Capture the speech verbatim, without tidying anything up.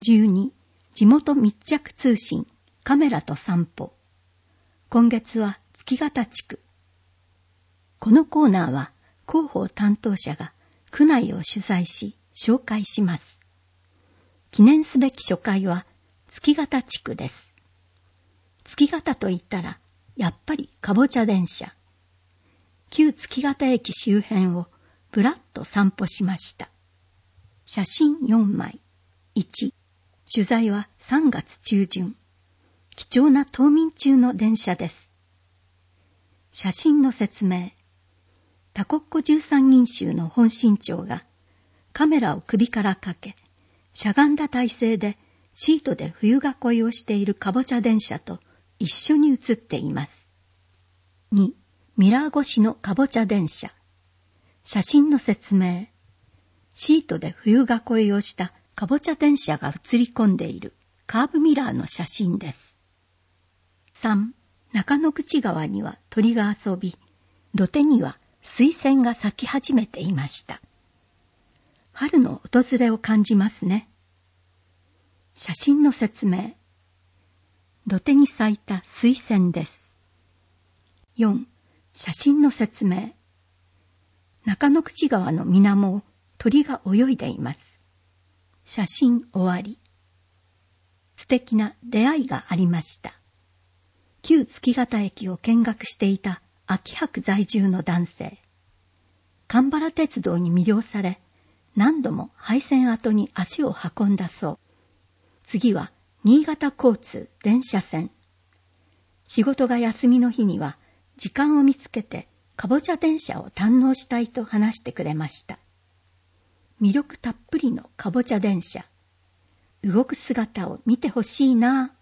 じゅうに地元密着通信カメラと散歩。今月は月形地区。このコーナーは広報担当者が区内を取材し紹介します。記念すべき初回は月形地区です。月形と言ったらやっぱりかぼちゃ電車。旧月形駅周辺をぶらっと散歩しました。写真よんまい。いち、取材はさんがつちゅうじゅん。貴重な冬眠中の電車です。写真の説明。タコッコじゅうさんにん衆の本身長がカメラを首からかけ、しゃがんだ体勢でシートで冬囲いをしているかぼちゃ電車と一緒に写っています。に、ミラー越しのかぼちゃ電車。写真の説明。シートで冬囲いをしたかぼちゃ電車が映り込んでいるカーブミラーの写真です。さん、中野口川には鳥が遊び、土手には水仙が咲き始めていました。春の訪れを感じますね。写真の説明。土手に咲いた水仙です。よん、写真の説明。中野口川の水面を鳥が泳いでいます。写真終わり。素敵な出会いがありました。旧月形駅を見学していた秋葉区在住の男性。蒲原鉄道に魅了され、何度も廃線跡に足を運んだそう。次は新潟交通電車線。仕事が休みの日には時間を見つけてかぼちゃ電車を堪能したいと話してくれました。魅力たっぷりのかぼちゃ電車。動く姿を見てほしいな